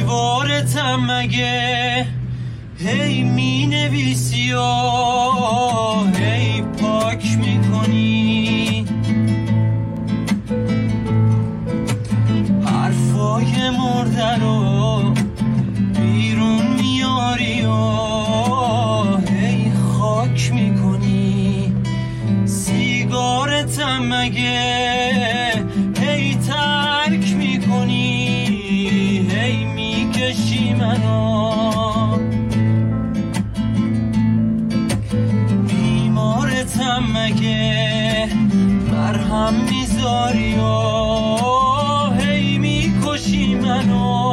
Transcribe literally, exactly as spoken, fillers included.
دیوارتم مگه هی می نویسی و هی پاک میکنی، حرفای مرده رو بیرون میاری و هی خاک میکنی، سیگارتم مگه هی ترک میکنی، هی میکشی منو، بیمارتم مگه مرهم میذاری و هی میکشی منو.